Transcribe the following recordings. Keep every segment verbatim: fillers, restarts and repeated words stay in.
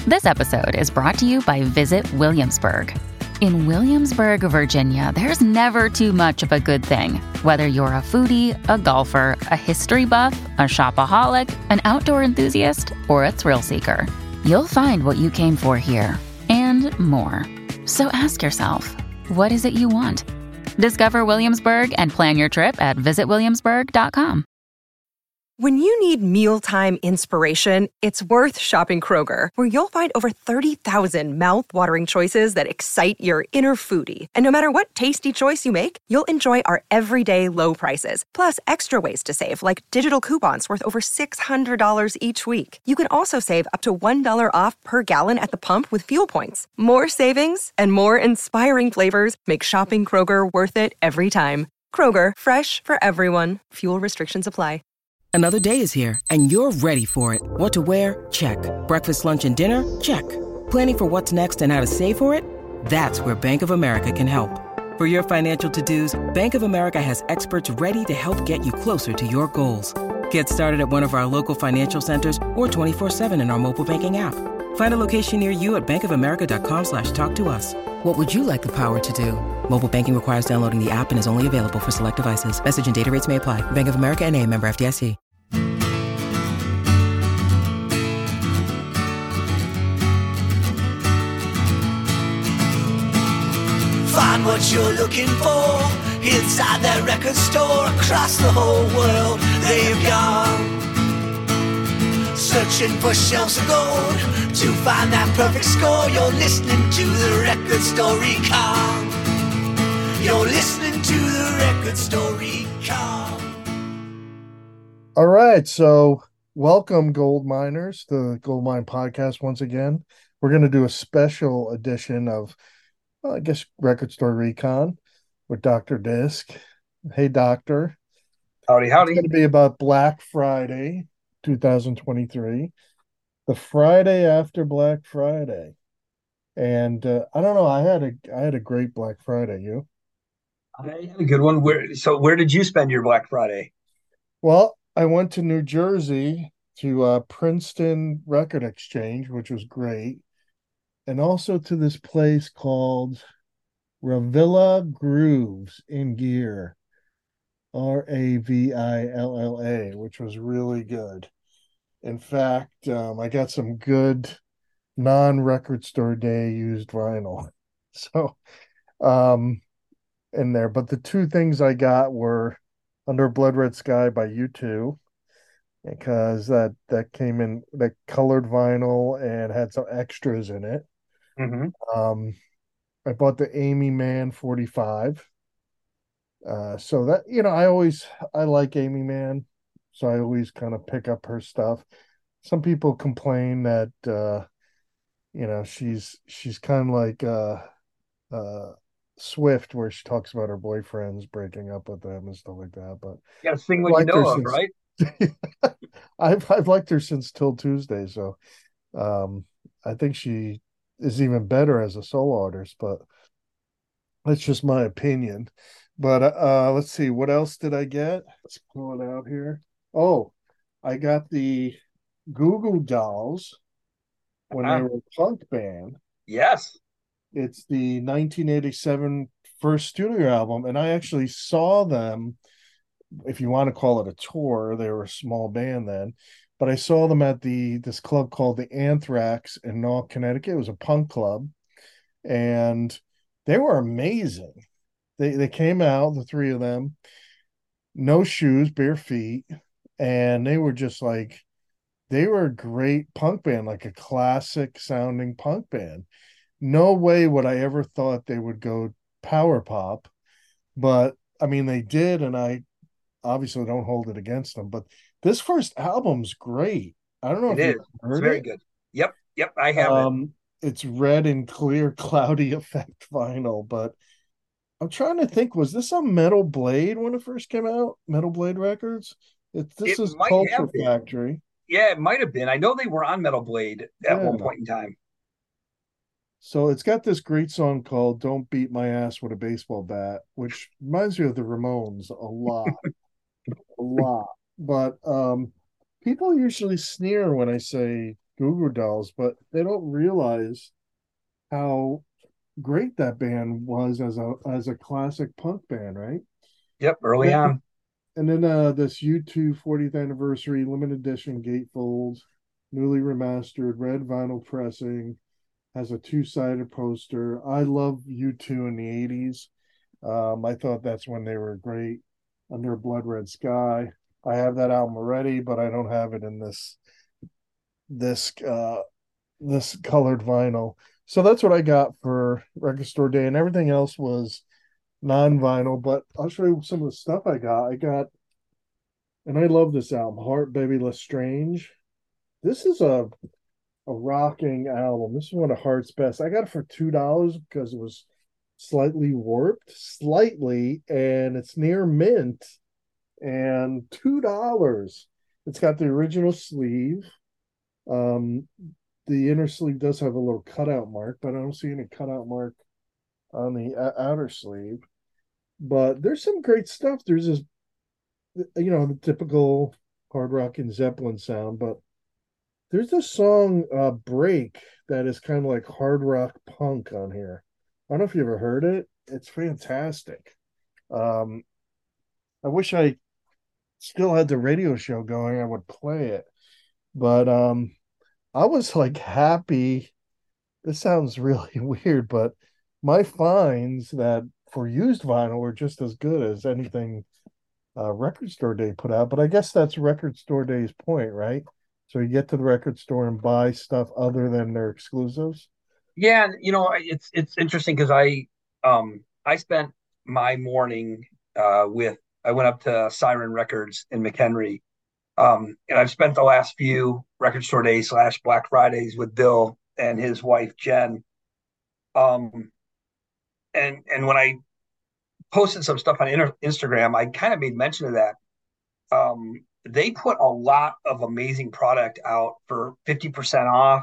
This episode is brought to you by Visit Williamsburg. In Williamsburg, Virginia, there's never too much of a good thing. Whether you're a foodie, a golfer, a history buff, a shopaholic, an outdoor enthusiast, or a thrill seeker, you'll find what you came for here and more. So ask yourself, what is it you want? Discover Williamsburg and plan your trip at visit williamsburg dot com. When you need mealtime inspiration, it's worth shopping Kroger, where you'll find over thirty thousand mouth-watering choices that excite your inner foodie. And no matter what tasty choice you make, you'll enjoy our everyday low prices, plus extra ways to save, like digital coupons worth over six hundred dollars each week. You can also save up to one dollar off per gallon at the pump with fuel points. More savings and more inspiring flavors make shopping Kroger worth it every time. Kroger, fresh for everyone. Fuel restrictions apply. Another day is here, and you're ready for it. What to wear? Check. Breakfast, lunch, and dinner? Check. Planning for what's next and how to save for it? That's where Bank of America can help. For your financial to-dos, Bank of America has experts ready to help get you closer to your goals. Get started at one of our local financial centers or twenty-four seven in our mobile banking app. Find a location near you at bankofamerica.com slash talk to us. What would you like the power to do? Mobile banking requires downloading the app and is only available for select devices. Message and data rates may apply. Bank of America N A, member F D I C. Find what you're looking for inside that record store. Across the whole world they've gone, searching for shelves of gold to find that perfect score. You're listening to the Record Store Recon. You're listening to the Record Store Recon. All right, so welcome, gold miners, to the Gold Mine Podcast once again. We're going to do a special edition of, well, I guess, Record Store Recon with Doctor Disc. Hey, Doctor. Howdy, howdy. It's going to be about Black Friday, two thousand twenty-three, the Friday after Black Friday. And uh, I don't know, I had a I had a great Black Friday. You? I had a good one. Where so where did you spend your Black Friday? Well, I went to New Jersey to uh, Princeton Record Exchange, which was great, and also to this place called Ravilla Grooves in Gear, R A V I L L A, which was really good. In fact, um, I got some good non-record store day used vinyl. So, um, in there. But the two things I got were Under Blood Red Sky by U two, because that, that came in, that colored vinyl and had some extras in it. Mm-hmm. Um, I bought the Amy Mann forty-five. Uh, so that, you know, I always, I like Amy Mann, so I always kind of pick up her stuff. Some people complain that, uh, you know, she's, she's kind of like, uh, uh, Swift, where she talks about her boyfriends breaking up with them and stuff like that. But You got to sing I've what you liked her know of, since- right? I've, I've liked her since Till Tuesday. So, um, I think she is even better as a solo artist, but that's just my opinion. But uh, let's see, what else did I get? Let's pull it out here. Oh, I got the Goo Goo Dolls when Uh-huh. they were a punk band. Yes. It's the nineteen eighty-seven first studio album, and I actually saw them, if you want to call it a tour. They were a small band then, but I saw them at the this club called the Anthrax in North Connecticut. It was a punk club, and they were amazing. They they came out, the three of them, no shoes, bare feet, and they were just like, they were a great punk band, like a classic sounding punk band. No way would I ever thought they would go power pop, but I mean, they did, and I obviously don't hold it against them. But this first album's great. I don't know It if is. you've It's heard very it. good. Yep. Yep. I have it. Um, it's red and clear, cloudy effect vinyl, but I'm trying to think, was this on Metal Blade when it first came out? Metal Blade Records? It, this It is might Culture have been. Factory. Yeah, it might have been. I know they were on Metal Blade at one Yeah. point in time. So it's got this great song called Don't Beat My Ass with a Baseball Bat, which reminds me of the Ramones a lot, a lot. But um, people usually sneer when I say Goo Goo Dolls, but they don't realize how great that band was as a as a classic punk band, right? Yep, early Then, on. and then uh, this U two fortieth anniversary limited edition gatefold, newly remastered, red vinyl pressing, has a two sided poster. I love U two in the eighties. Um, I thought that's when they were great. Under a Blood Red Sky. I have that album already, but I don't have it in this this uh this colored vinyl. So that's what I got for Record Store Day, and everything else was non-vinyl. But I'll show you some of the stuff I got. I got, and I love this album, Heart Baby Lestrange. This is a a rocking album. This is one of Heart's best. I got it for two dollars because it was slightly warped, slightly, and it's near mint, and two dollars. It's got the original sleeve. Um, the inner sleeve does have a little cutout mark, but I don't see any cutout mark on the uh, outer sleeve. But there's some great stuff. There's this, you know, the typical hard rock and Zeppelin sound, but there's this song uh, "Break" that is kind of like hard rock punk on here. I don't know if you ever heard it. It's fantastic. Um, I wish I still had the radio show going. I would play it, but um, I was like happy. This sounds really weird, but my finds that for used vinyl were just as good as anything uh, Record Store Day put out. But I guess that's Record Store Day's point, right? So you get to the record store and buy stuff other than their exclusives. Yeah, and you know, it's it's interesting because I um I spent my morning uh with I went up to Siren Records in McHenry. Um, and I've spent the last few record store days slash Black Fridays with Bill and his wife Jen. Um, and and when I posted some stuff on inter- Instagram, I kind of made mention of that. Um, they put a lot of amazing product out for fifty percent off.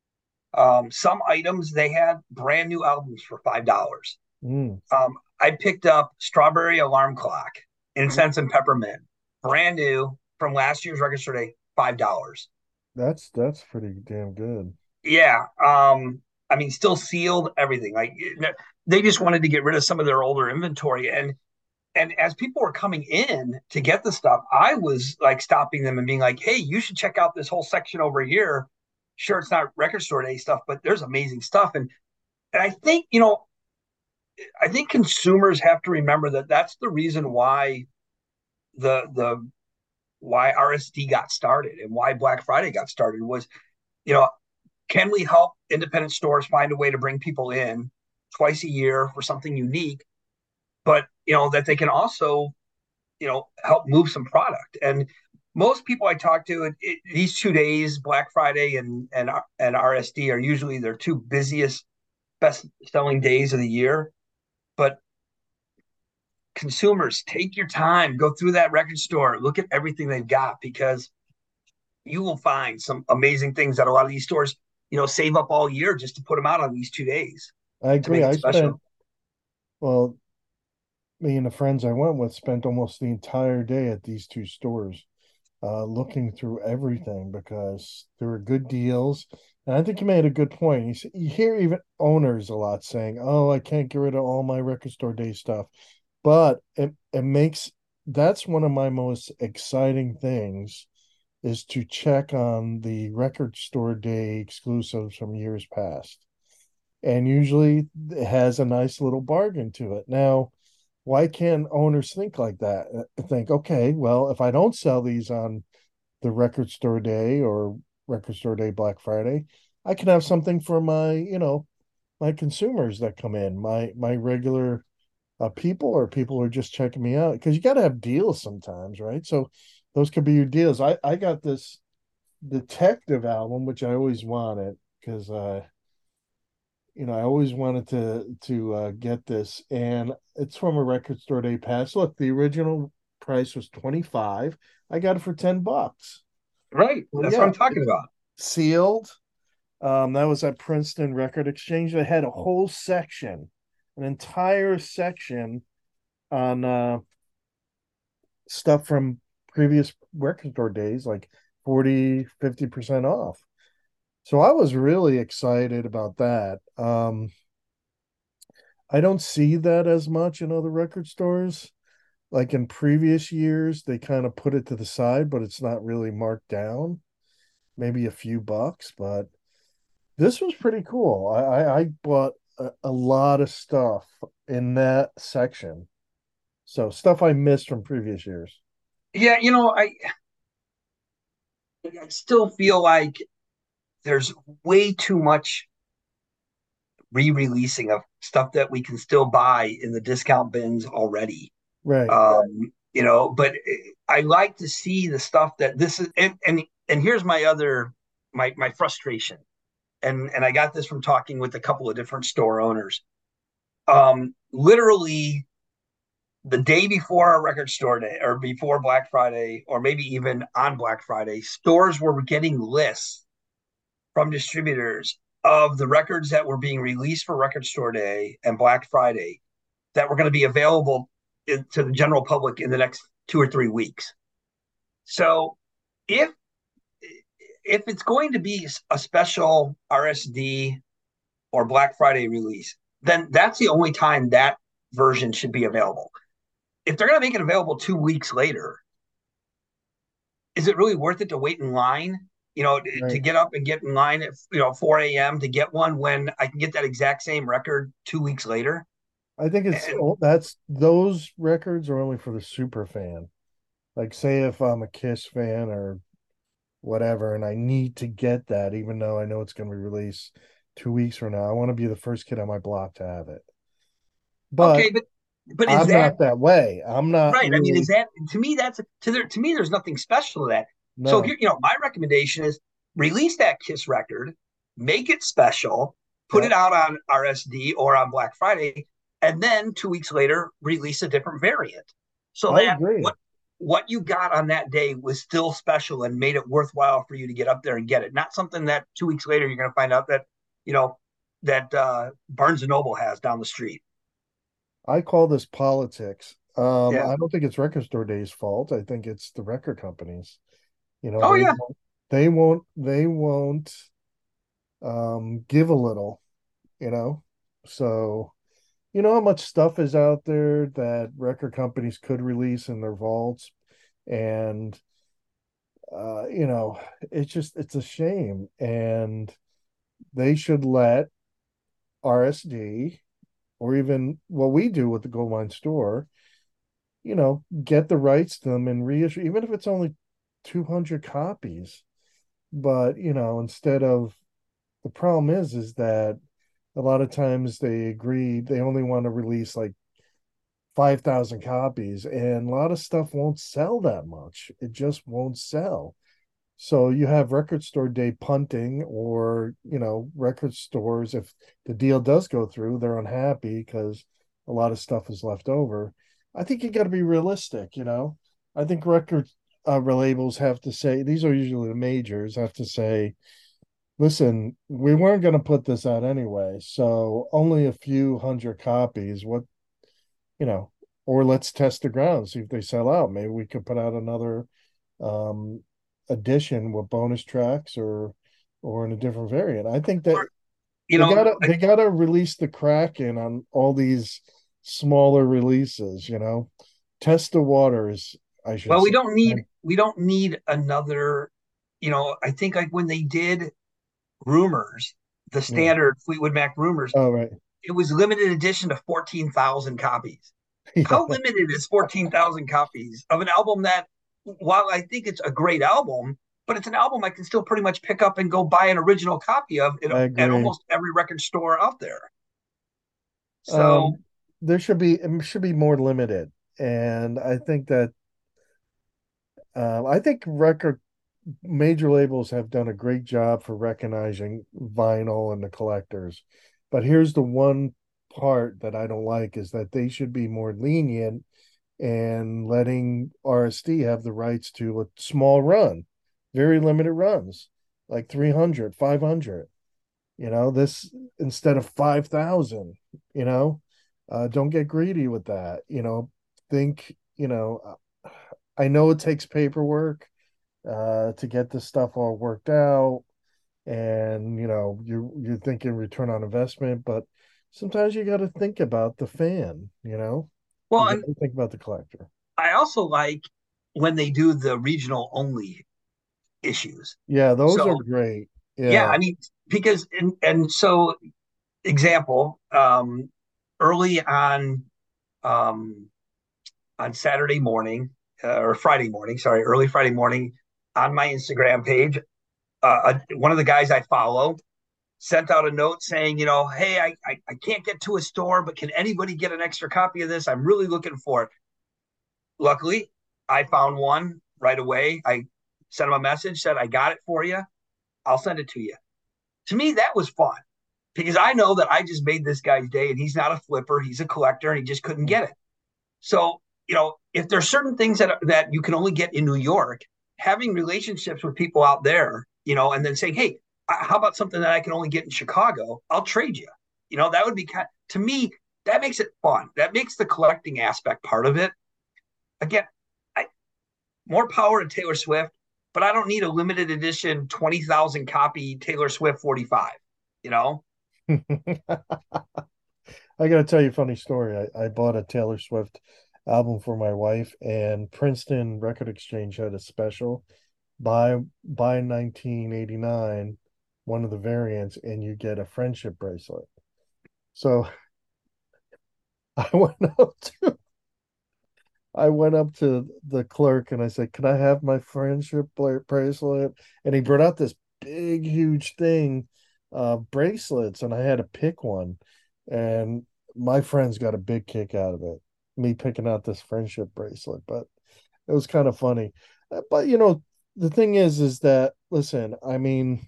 Um, some items they had brand new albums for five dollars. Mm. Um, I picked up Strawberry Alarm Clock, Incense and Peppermint, brand new from last year's record store day, five dollars. That's that's pretty damn good. Yeah. Um, I mean, still sealed, everything. Like they just wanted to get rid of some of their older inventory. And and as people were coming in to get the stuff, I was like stopping them and being like, hey, you should check out this whole section over here. Sure, it's not record store day stuff, but there's amazing stuff. And and I think, you know, I think consumers have to remember that that's the reason why the the why R S D got started and why Black Friday got started was, you know, can we help independent stores find a way to bring people in twice a year for something unique, but you know that they can also, you know, help move some product. And most people I talk to, it, it, these two days, Black Friday and and and R S D, are usually their two busiest, best selling days of the year. But consumers, take your time, go through that record store, look at everything they've got, because you will find some amazing things that a lot of these stores, you know, save up all year just to put them out on these two days I to make agree. it I spent, special. well, me and the friends I went with spent almost the entire day at these two stores, uh, looking through everything because there were good deals. And I think you made a good point. You, you hear even owners a lot saying, "Oh, I can't get rid of all my Record Store Day stuff," but it it makes that's one of my most exciting things is to check on the Record Store Day exclusives from years past, and usually it has a nice little bargain to it. Now, why can't owners think like that? Uh, Think, okay, well, if I don't sell these on the Record Store Day or Record Store Day Black Friday, I can have something for my, you know, my consumers that come in, my my regular uh, people or people who are just checking me out because you got to have deals sometimes, right? So those could be your deals. I I got this detective album which I always wanted because uh you know I always wanted to to uh, get this, and it's from a Record Store Day pass. Look, the original price was twenty-five. I got it for ten bucks. Right. Well, That's what yeah, I'm talking about. sealed. Um, that was at Princeton Record Exchange. They had a whole section, an entire section on uh, stuff from previous record store days, like forty, fifty percent off. So I was really excited about that. Um, I don't see that as much in other record stores. Like in previous years, they kind of put it to the side, but it's not really marked down. Maybe a few bucks, but this was pretty cool. I I, I bought a, a lot of stuff in that section. So stuff I missed from previous years. Yeah, you know, I, I still feel like there's way too much re-releasing of stuff that we can still buy in the discount bins already. Right. Um, you know, but I like to see the stuff that this is, and and and here's my other my my frustration, and and I got this from talking with a couple of different store owners. Um, literally the day before our record store day, or before Black Friday, or maybe even on Black Friday, stores were getting lists from distributors of the records that were being released for Record Store Day and Black Friday that were going to be available in, to the general public in the next two or three weeks. So if if it's going to be a special R S D or Black Friday release, then that's the only time that version should be available. If they're going to make it available two weeks later, is it really worth it to wait in line? You know, to Right. get up and get in line at you know four a m to get one when I can get that exact same record two weeks later. I think it's And oh, that's those records are only for the super fan. Like say if I'm a Kiss fan or whatever, and I need to get that, even though I know it's going to be released two weeks from now. I want to be the first kid on my block to have it. But okay, but but is I'm that not that way. I'm not right? I mean, is really that to me? That's a, to there to me. There's nothing special to that. So no. here, you know, my recommendation is release that Kiss record, make it special, put it Yep, out on R S D or on Black Friday, and then two weeks later release a different variant, so I that agree. what what you got on that day was still special and made it worthwhile for you to get up there and get it. Not something that two weeks later you're going to find out that you know that uh, Barnes and Noble has down the street. I call this politics. Um, Yeah. I don't think it's Record Store Day's fault. I think it's the record companies. You know, Oh they yeah. won't, they won't they won't um give a little, you know. So, you know how much stuff is out there that record companies could release in their vaults, and uh, you know, it's just it's a shame. And they should let R S D or even what we do with the Goldmine store, you know, get the rights to them and reissue, even if it's only two hundred copies. But, you know, instead of the problem is, is that a lot of times they agree, they only want to release like five thousand copies, and a lot of stuff won't sell that much. It just won't sell. So you have record store day punting, or, you know, record stores, if the deal does go through, they're unhappy because a lot of stuff is left over. I think you got to be realistic, you know. I think record uh, labels have to say, these are usually the majors, have to say, listen, we weren't going to put this out anyway, so only a few hundred copies. What, you know, or let's test the ground, see if they sell out. Maybe we could put out another um edition with bonus tracks, or or in a different variant. I think that Or, you they know, gotta they gotta release the Kraken on all these smaller releases, you know. Test the waters, I should well, we say. don't need And, we don't need another. You know, I think like when they did Rumors, the yeah. standard Fleetwood Mac Rumors, Oh right. it was limited edition to fourteen thousand copies. Yeah. How limited is fourteen thousand copies of an album that, while I think it's a great album, but it's an album I can still pretty much pick up and go buy an original copy of it I at agree. almost every record store out there. So, Um there should be it should be more limited. And I think that uh, I think record major labels have done a great job for recognizing vinyl and the collectors. But here's the one part that I don't like, is that they should be more lenient and letting R S D have the rights to a small run, very limited runs, like three hundred, five hundred. You know, this instead of five thousand, you know, uh, don't get greedy with that. You know, think, you know, I know it takes paperwork uh, to get this stuff all worked out. and you know you're you're thinking return on investment, but sometimes you got to think about the fan. You know, Well, you got and to think about the collector. I also like when they do the regional only issues. Yeah, those are So great. yeah, Yeah. I mean, because and, and so example, um, early on um, on Saturday morning uh, or Friday morning, sorry, early Friday morning on my Instagram page, uh, a, one of the guys I follow sent out a note saying, you know, hey, I, I I can't get to a store, but can anybody get an extra copy of this? I'm really looking for it. Luckily, I found one right away. I sent him a message, said, I got it for you. I'll send it to you. To me, that was fun because I know that I just made this guy's day and he's not a flipper. He's a collector and he just couldn't get it. So, you know, if there's certain things that, that you can only get in New York, having relationships with people out there, you know, and then saying, hey, how about something that I can only get in Chicago? I'll trade you. You know, that would be kind of, to me, that makes it fun. That makes the collecting aspect part of it. Again, I, more power to Taylor Swift, but I don't need a limited edition twenty thousand copy Taylor Swift forty-five, you know? I got to tell you a funny story. I, I bought a Taylor Swift album for my wife, and Princeton Record Exchange had a special buy buy nineteen eighty-nine, one of the variants, and you get a friendship bracelet. So I went up to I went up to the clerk and I said, "Can I have my friendship bracelet?" And he brought out this big, huge thing, uh, bracelets, and I had to pick one. And my friends got a big kick out of it, me picking out this friendship bracelet. But it was kind of funny. Uh, But you know, the thing is, is that listen, I mean,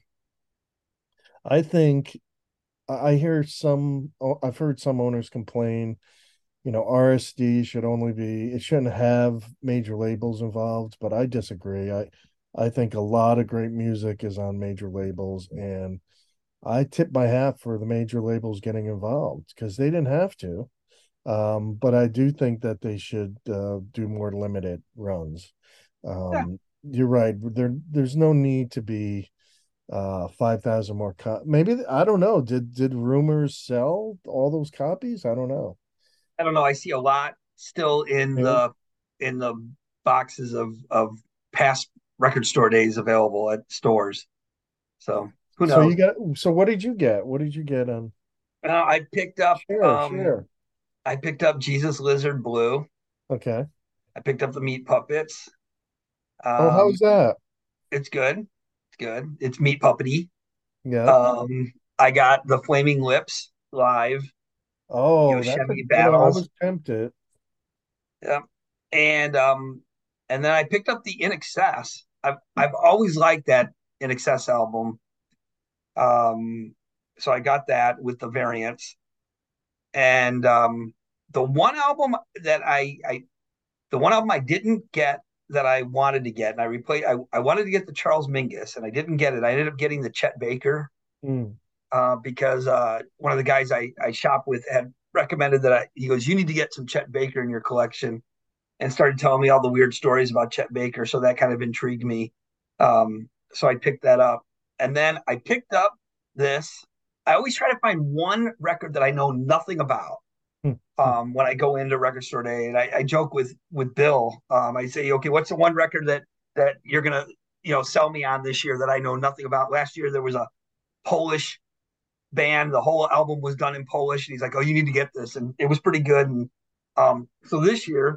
I think I I hear some, oh, I've heard some owners complain, you know, R S D should only be, it shouldn't have major labels involved, but I disagree. I I think a lot of great music is on major labels, and I tip my hat for the major labels getting involved because they didn't have to. Um, but I do think that they should uh, do more limited runs. Yeah, Um, you're right. There, there's no need to be uh five thousand more co- maybe I don't know. Did did rumors sell all those copies? I don't know. I don't know. I see a lot still in Yeah. the in the boxes of of past record store days available at stores. So who So you knows? got, so what did you get? What did you get on? Uh, I picked up Sure, um sure. I picked up Jesus Lizard Blue. Okay. I picked up the Meat Puppets. Oh, Um, how's that? it's good. It's good. It's meat puppety. Yep. Um, I got the Flaming Lips live Oh, that's a, Yosemite you know, I Battles. was tempted. Yeah. And um and then I picked up the In Excess. I've I've always liked that In Excess album. Um so I got that with the variants. And um the one album that I I the one album I didn't get that I wanted to get, and I replayed I, I wanted to get the Charles Mingus and I didn't get it. I ended up getting the Chet Baker Mm. uh because uh one of the guys I, I shop with had recommended that I he goes, you need to get some Chet Baker in your collection and started telling me all the weird stories about Chet Baker. So that kind of intrigued me. Um, so I picked that up. And then I picked up this. I always try to find one record that I know nothing about Mm. Mm. um, when I go into record store day. And I, I joke with with Bill. Um, I say, okay, what's the one record that that you're gonna you know sell me on this year that I know nothing about? Last year there was a Polish band. The whole album was done in Polish, and he's like, oh, you need to get this, and it was pretty good. And um, so this year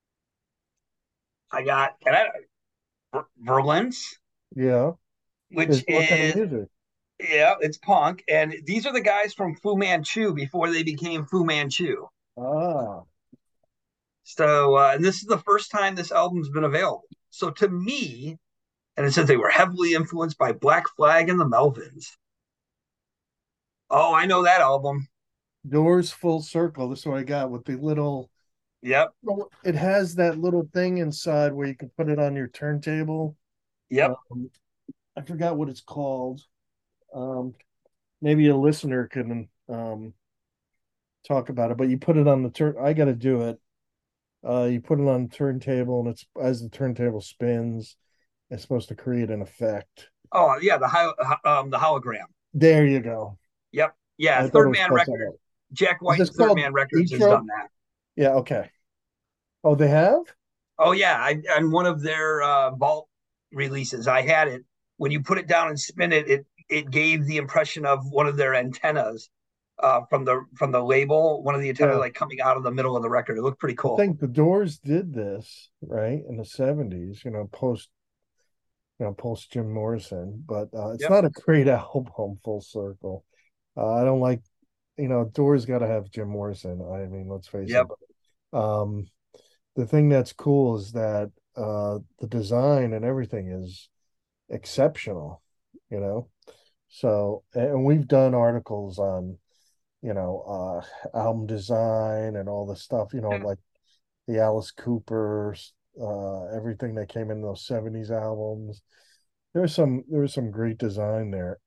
I got and I, Verlins, Yeah. which Is what kind of is music? yeah, it's punk, and these are the guys from Fu Manchu before they became Fu Manchu. Ah, So, uh, and this is the first time this album's been available. So to me, and it says they were heavily influenced by Black Flag and the Melvins. Oh, I know that album. Doors Full Circle. This is what I got with the little, Yep, well, it has that little thing inside where you can put it on your turntable. yep. Um, I forgot what it's called. Um, maybe a listener can um talk about it, but you put it on the turn. I got to do it. Uh, you put it on the turntable, and it's as the turntable spins, it's supposed to create an effect. Oh yeah, the hol- um the hologram. There you go. Yep. Yeah, I thought it Third was Man called something Record. else. Jack Is White this and Third called Man Records has Etro? done that. Yeah, okay. Oh, they have? Oh yeah, I on one of their uh, vault releases, I had it. When you put it down and spin it, it it gave the impression of one of their antennas uh, from the from the label. One of the antennas Yeah. like coming out of the middle of the record. It looked pretty I cool. think the Doors did this, right, in the seventies, you know, post you know, post Jim Morrison, but uh, it's Yep. not a great album full circle. Uh, I don't like, you know, Doors got to have Jim Morrison. I mean, let's face it. Yep. But, um, the thing that's cool is that uh, the design and everything is exceptional, you know. So, and we've done articles on, you know, uh, album design and all the stuff, you know, like the Alice Cooper, uh, everything that came in those seventies albums. There's some there was some great design there.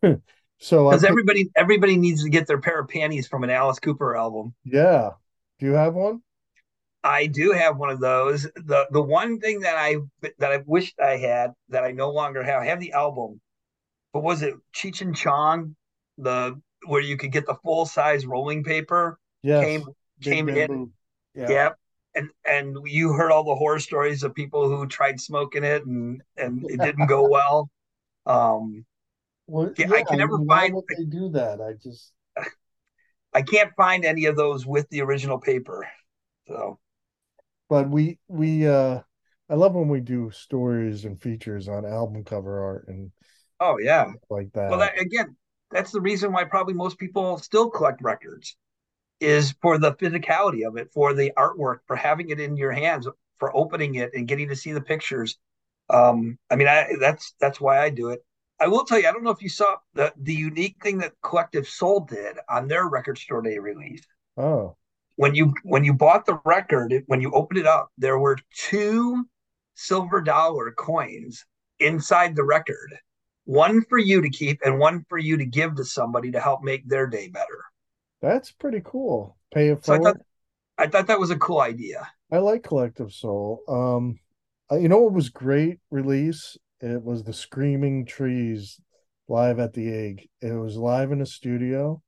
So I Because picked, everybody everybody needs to get their pair of panties from an Alice Cooper album. yeah. Do you have one? I do have one of those. The the one thing that I that I wished I had that I no longer have, I have the album. But was it Cheech and Chong, the where you could get the full size rolling paper came Yes. Big came in? Bamboo. Yeah. Yep. And and you heard all the horror stories of people who tried smoking it and and it didn't go well. Um, Well, yeah, yeah, I can I never mean, why find would they do that? I just I can't find any of those with the original paper. So but we we uh I love when we do stories and features on album cover art and oh yeah. like Well, that. that again, that's the reason why probably most people still collect records is for the physicality of it, for the artwork, for having it in your hands, for opening it and getting to see the pictures. Um, I mean, I, that's that's why I do it. I will tell you, I don't know if you saw the the unique thing that Collective Soul did on their record store day release. Oh, When you when you bought the record, when you opened it up, there were two silver dollar coins inside the record, one for you to keep and one for you to give to somebody to help make their day better. that's pretty cool. Pay it So I thought forward. I thought that was a cool idea. I like Collective Soul. Um, uh, you know what was great release? It was the Screaming Trees live at the Egg. It was live in a studio.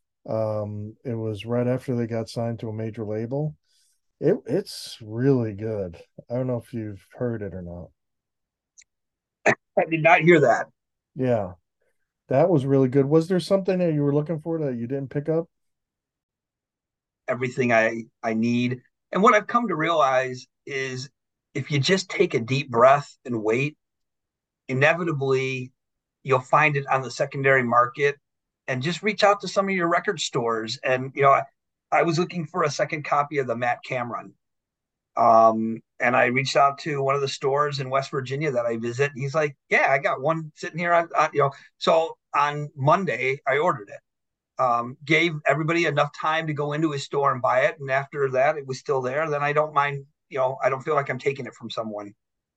Um, it was right after they got signed to a major label. It it's really good. I don't know if you've heard it or not. I did not hear that. Yeah, that was really good. Was there something that you were looking for that you didn't pick up? Everything I I need. And what I've come to realize is if you just take a deep breath and wait, inevitably you'll find it on the secondary market and just reach out to some of your record stores. And you know, I, I was looking for a second copy of the Matt Cameron. Um, and I reached out to one of the stores in West Virginia that I visit. And he's like, "Yeah, I got one sitting here on, on you know." So on Monday, I ordered it. Um, gave everybody enough time to go into his store and buy it. And after that, it was still there. Then I don't mind, you know, I don't feel like I'm taking it from someone.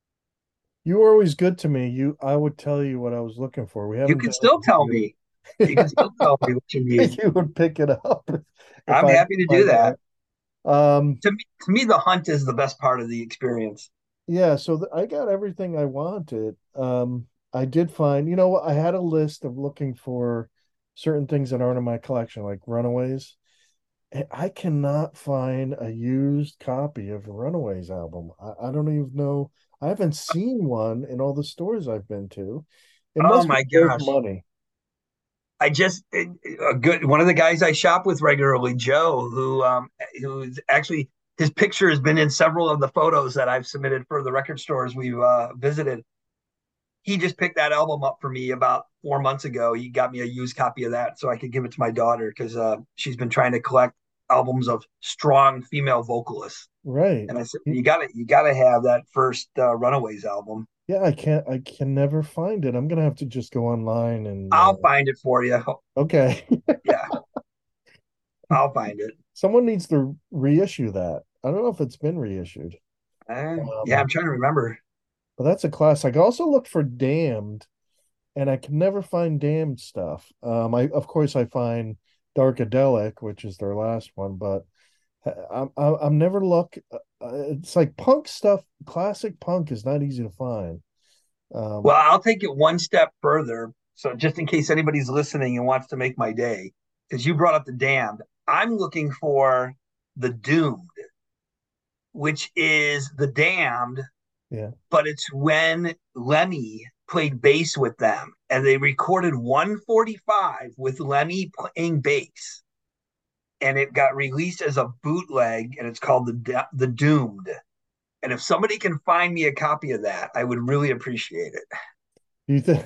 You were always good to me. You, I would tell you what I was looking for. We You haven't can done it still tell in me. You can years. still tell me what you need. You would pick it up if I'm I happy to do find that. out. Um, To me, to me, the hunt is the best part of the experience. yeah, so th I got everything I wanted. Um, I did find, you know what, I had a list of looking for certain things that aren't in my collection, like Runaways. And I cannot find a used copy of a Runaways album. I, I don't even know. I haven't seen one in all the stores I've been to. It Oh must be my worth gosh. money. I just a good one of the guys I shop with regularly, Joe, who um who's actually his picture has been in several of the photos that I've submitted for the record stores we've uh, visited. He just picked that album up for me about four months ago. He got me a used copy of that so I could give it to my daughter because uh, she's been trying to collect albums of strong female vocalists. Right. And I said, you got to you got to have that first uh, Runaways album. Yeah, I can't I can never find it. I'm gonna have to just go online and uh, I'll find it for you. okay. Yeah, I'll find it. Someone needs to reissue that. I don't know if it's been reissued. Uh, yeah, Um, I'm trying to remember. but that's a classic. I also look for Damned, and I can never find Damned stuff. Um, I of course I find Darkadelic, which is their last one, but I'm I'm, I'm never look. Uh, it's like punk stuff. Classic punk is not easy to find. Um, well, I'll take it one step further. So just in case anybody's listening and wants to make my day, because you brought up the Damned, I'm looking for the Doomed, which is the Damned, yeah. but it's when Lemmy played bass with them, and they recorded one forty-five with Lemmy playing bass, and it got released as a bootleg, and it's called the the Doomed. And if somebody can find me a copy of that, I would really appreciate it. You think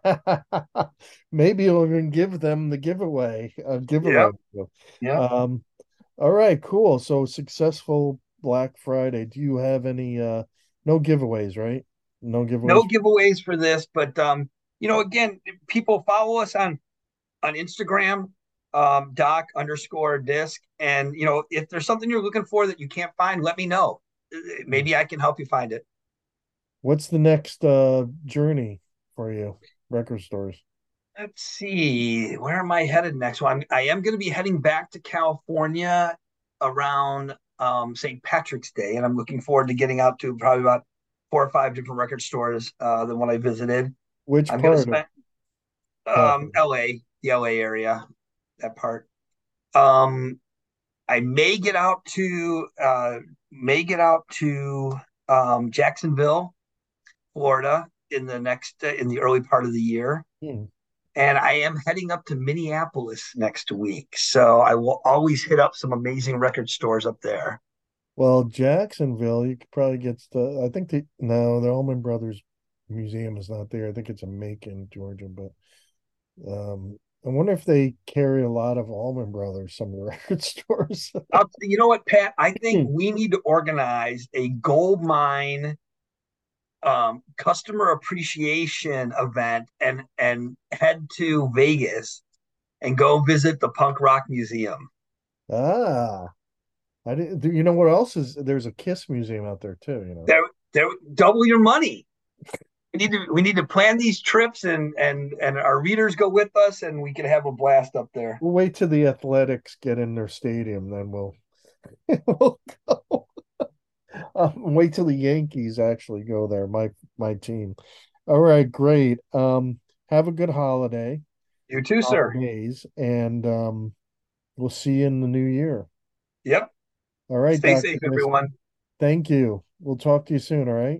maybe you'll even give them the giveaway? Uh, giveaway. Yep. Yeah. Um. All right. Cool. So successful Black Friday. Do you have any? Uh, no giveaways, right? No giveaways. No giveaways for this, but um, you know, again, people follow us on on Instagram, um, doc underscore disc, and you know, if there's something you're looking for that you can't find, let me know. Maybe I can help you find it. What's the next uh journey for you? Record stores. Let's see. Where am I headed next? Well, I'm, I am going to be heading back to California around um, Saint Patrick's Day, and I'm looking forward to getting out to probably about four or five different record stores uh, than what I visited. Which I'm part? Spend, um, L A, the L A area, that part. Um, I may get out to uh, may get out to um, Jacksonville, Florida, in the next uh, in the early part of the year, hmm. and I am heading up to Minneapolis next week. So I will always hit up some amazing record stores up there. Well, Jacksonville, you could probably get the. I think the no, the Allman Brothers Museum is not there. I think it's in Macon, Georgia, but um. I wonder if they carry a lot of Allman Brothers, some of the record stores. I'll, you know what, Pat? I think we need to organize a gold mine um, customer appreciation event and and head to Vegas and go visit the Punk Rock Museum. Ah, I didn't. You know what else is? There's a Kiss museum out there too. You know, there, there, double your money. We need to we need to plan these trips, and and and our readers go with us, and we can have a blast up there. We'll wait till the Athletics get in their stadium, then we'll we'll go. Um, wait till the Yankees actually go there. My my team. All right, great. Um, have a good holiday. You too, sir. Holidays, and um, we'll see you in the new year. Yep. All right. Stay Doctor safe, everyone. Thank you. We'll talk to you soon. All right.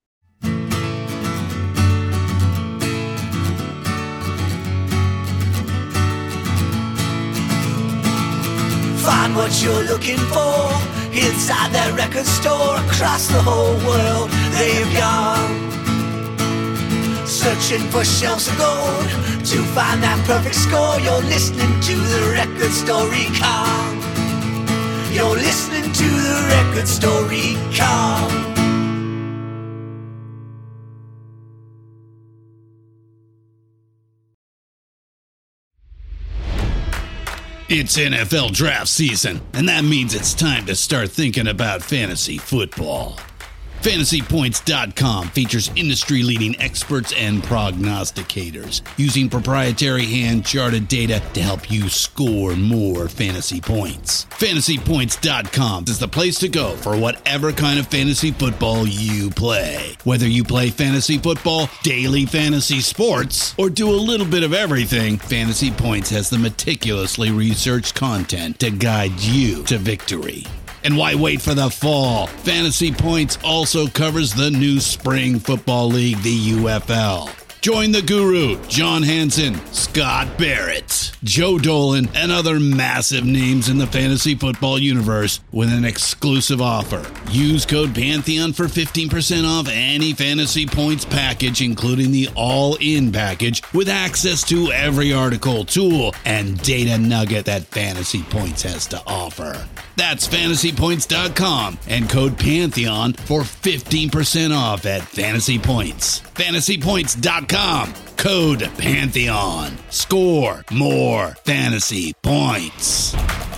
Find what you're looking for inside that record store. Across the whole world they've gone, searching for shelves of gold to find that perfect score. You're listening to the Record Store Recon. You're listening to the Record Store Recon. It's N F L draft season, and that means it's time to start thinking about fantasy football. Fantasy Points dot com features industry-leading experts and prognosticators using proprietary hand-charted data to help you score more fantasy points. Fantasy Points dot com is the place to go for whatever kind of fantasy football you play. Whether you play fantasy football, daily fantasy sports, or do a little bit of everything, Fantasy Points has the meticulously researched content to guide you to victory. And why wait for the fall? Fantasy Points also covers the new Spring Football League, the U F L. Join the guru, John Hansen, Scott Barrett, Joe Dolan, and other massive names in the fantasy football universe with an exclusive offer. Use code Pantheon for fifteen percent off any Fantasy Points package, including the all-in package, with access to every article, tool, and data nugget that Fantasy Points has to offer. That's Fantasy Points dot com and code Pantheon for fifteen percent off at Fantasy Points. Fantasy Points dot com, code Pantheon. Score more fantasy points.